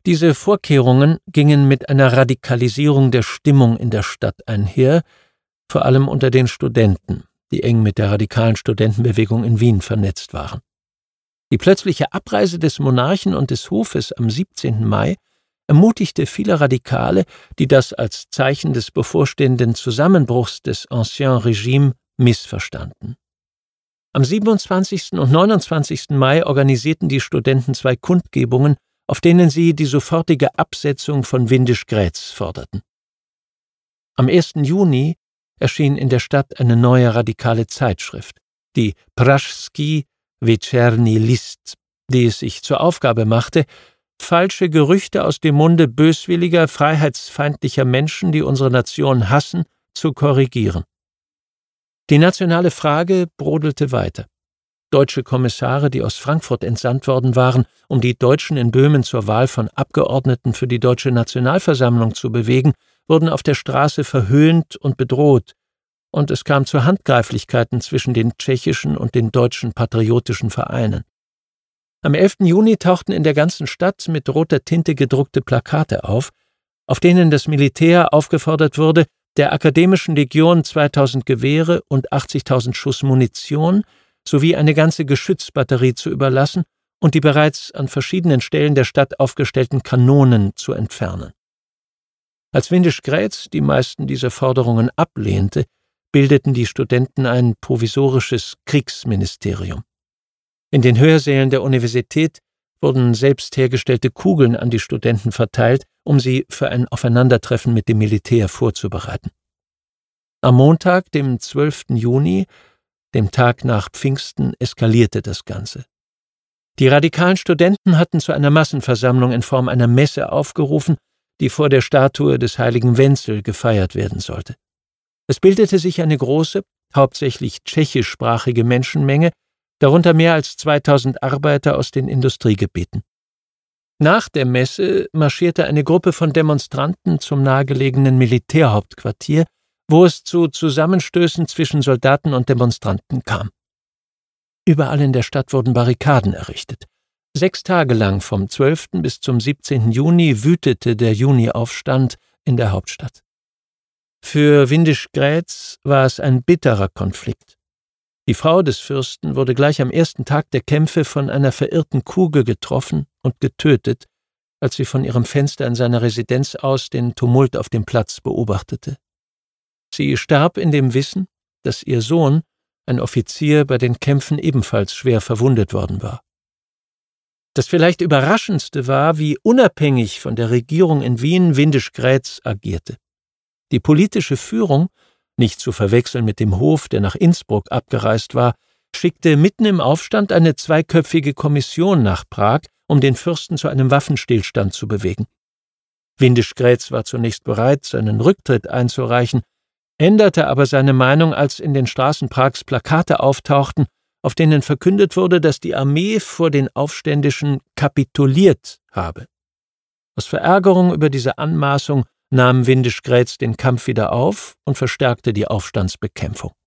Diese Vorkehrungen gingen mit einer Radikalisierung der Stimmung in der Stadt einher, vor allem unter den Studenten, die eng mit der radikalen Studentenbewegung in Wien vernetzt waren. Die plötzliche Abreise des Monarchen und des Hofes am 17. Mai ermutigte viele Radikale, die das als Zeichen des bevorstehenden Zusammenbruchs des Ancien Regime missverstanden. Am 27. und 29. Mai organisierten die Studenten 2 Kundgebungen, auf denen sie die sofortige Absetzung von Windisch-Graetz forderten. Am 1. Juni erschien in der Stadt eine neue radikale Zeitschrift, die Pražský večerní list, die es sich zur Aufgabe machte, falsche Gerüchte aus dem Munde böswilliger, freiheitsfeindlicher Menschen, die unsere Nation hassen, zu korrigieren. Die nationale Frage brodelte weiter. Deutsche Kommissare, die aus Frankfurt entsandt worden waren, um die Deutschen in Böhmen zur Wahl von Abgeordneten für die Deutsche Nationalversammlung zu bewegen, wurden auf der Straße verhöhnt und bedroht, und es kam zu Handgreiflichkeiten zwischen den tschechischen und den deutschen patriotischen Vereinen. Am 11. Juni tauchten in der ganzen Stadt mit roter Tinte gedruckte Plakate auf denen das Militär aufgefordert wurde, der Akademischen Legion 2000 Gewehre und 80.000 Schuss Munition sowie eine ganze Geschützbatterie zu überlassen und die bereits an verschiedenen Stellen der Stadt aufgestellten Kanonen zu entfernen. Als Windisch-Graetz die meisten dieser Forderungen ablehnte, bildeten die Studenten ein provisorisches Kriegsministerium. In den Hörsälen der Universität wurden selbst hergestellte Kugeln an die Studenten verteilt, um sie für ein Aufeinandertreffen mit dem Militär vorzubereiten. Am Montag, dem 12. Juni, dem Tag nach Pfingsten, eskalierte das Ganze. Die radikalen Studenten hatten zu einer Massenversammlung in Form einer Messe aufgerufen, die vor der Statue des heiligen Wenzel gefeiert werden sollte. Es bildete sich eine große, hauptsächlich tschechischsprachige Menschenmenge, darunter mehr als 2000 Arbeiter aus den Industriegebieten. Nach der Messe marschierte eine Gruppe von Demonstranten zum nahegelegenen Militärhauptquartier, wo es zu Zusammenstößen zwischen Soldaten und Demonstranten kam. Überall in der Stadt wurden Barrikaden errichtet. 6 Tage lang, vom 12. bis zum 17. Juni, wütete der Juni-Aufstand in der Hauptstadt. Für Windisch-Graetz war es ein bitterer Konflikt. Die Frau des Fürsten wurde gleich am ersten Tag der Kämpfe von einer verirrten Kugel getroffen und getötet, als sie von ihrem Fenster in seiner Residenz aus den Tumult auf dem Platz beobachtete. Sie starb in dem Wissen, dass ihr Sohn, ein Offizier, bei den Kämpfen ebenfalls schwer verwundet worden war. Das vielleicht Überraschendste war, wie unabhängig von der Regierung in Wien Windisch-Graetz agierte. Die politische Führung, nicht zu verwechseln mit dem Hof, der nach Innsbruck abgereist war, schickte mitten im Aufstand eine 2-köpfige Kommission nach Prag, um den Fürsten zu einem Waffenstillstand zu bewegen. Windisch-Graetz war zunächst bereit, seinen Rücktritt einzureichen, änderte aber seine Meinung, als in den Straßen Prags Plakate auftauchten, auf denen verkündet wurde, dass die Armee vor den Aufständischen kapituliert habe. Aus Verärgerung über diese Anmaßung nahm Windisch-Graetz den Kampf wieder auf und verstärkte die Aufstandsbekämpfung.